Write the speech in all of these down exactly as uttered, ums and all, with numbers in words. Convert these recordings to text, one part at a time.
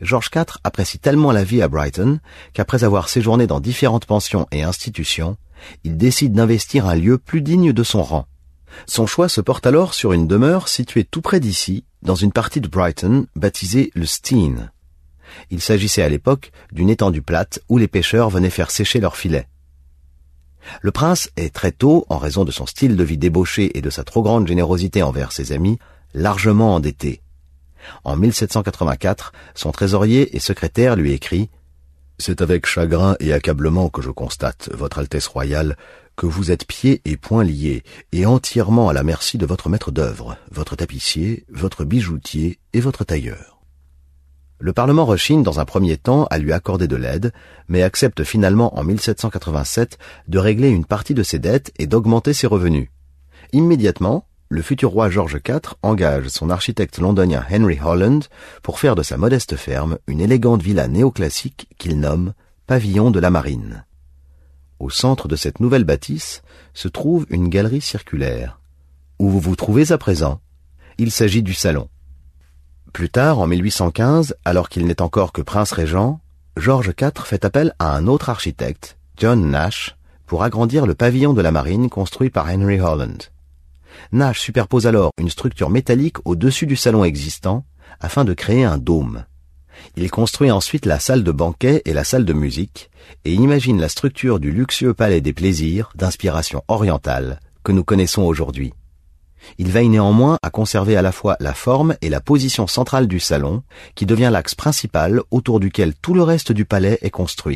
George quatre apprécie tellement la vie à Brighton qu'après avoir séjourné dans différentes pensions et institutions, il décide d'investir un lieu plus digne de son rang. Son choix se porte alors sur une demeure située tout près d'ici, dans une partie de Brighton baptisée le Stean. Il s'agissait à l'époque d'une étendue plate où les pêcheurs venaient faire sécher leurs filets. Le prince est très tôt, en raison de son style de vie débauché et de sa trop grande générosité envers ses amis, largement endetté. En mille sept cent quatre-vingt-quatre, son trésorier et secrétaire lui écrit « C'est avec chagrin et accablement que je constate, Votre Altesse royale, que vous êtes pieds et poings liés et entièrement à la merci de votre maître d'œuvre, votre tapissier, votre bijoutier et votre tailleur. » Le Parlement rechigne dans un premier temps à lui accorder de l'aide, mais accepte finalement en mille sept cent quatre-vingt-sept de régler une partie de ses dettes et d'augmenter ses revenus. Immédiatement, le futur roi George quatre engage son architecte londonien Henry Holland pour faire de sa modeste ferme une élégante villa néoclassique qu'il nomme Pavillon de la Marine. Au centre de cette nouvelle bâtisse se trouve une galerie circulaire. Où vous vous trouvez à présent, il s'agit du salon. Plus tard, en mille huit cent quinze, alors qu'il n'est encore que prince régent, George quatre fait appel à un autre architecte, John Nash, pour agrandir le pavillon de la marine construit par Henry Holland. Nash superpose alors une structure métallique au-dessus du salon existant afin de créer un dôme. Il construit ensuite la salle de banquet et la salle de musique et imagine la structure du luxueux palais des plaisirs d'inspiration orientale que nous connaissons aujourd'hui. Il veille néanmoins à conserver à la fois la forme et la position centrale du salon, qui devient l'axe principal autour duquel tout le reste du palais est construit.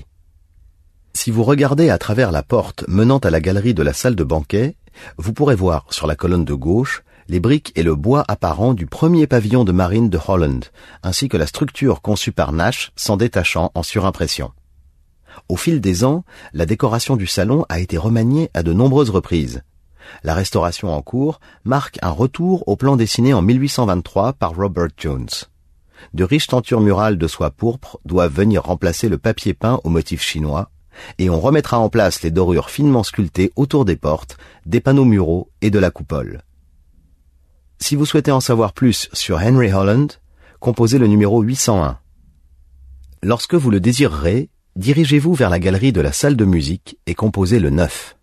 Si vous regardez à travers la porte menant à la galerie de la salle de banquet, vous pourrez voir sur la colonne de gauche les briques et le bois apparent du premier pavillon de marine de Holland, ainsi que la structure conçue par Nash s'en détachant en surimpression. Au fil des ans, la décoration du salon a été remaniée à de nombreuses reprises. La restauration en cours marque un retour au plan dessiné en mille huit cent vingt-trois par Robert Jones. De riches tentures murales de soie pourpre doivent venir remplacer le papier peint au motif chinois, et on remettra en place les dorures finement sculptées autour des portes, des panneaux muraux et de la coupole. Si vous souhaitez en savoir plus sur Henry Holland, composez le numéro huit cent un. Lorsque vous le désirerez, dirigez-vous vers la galerie de la salle de musique et composez le neuf.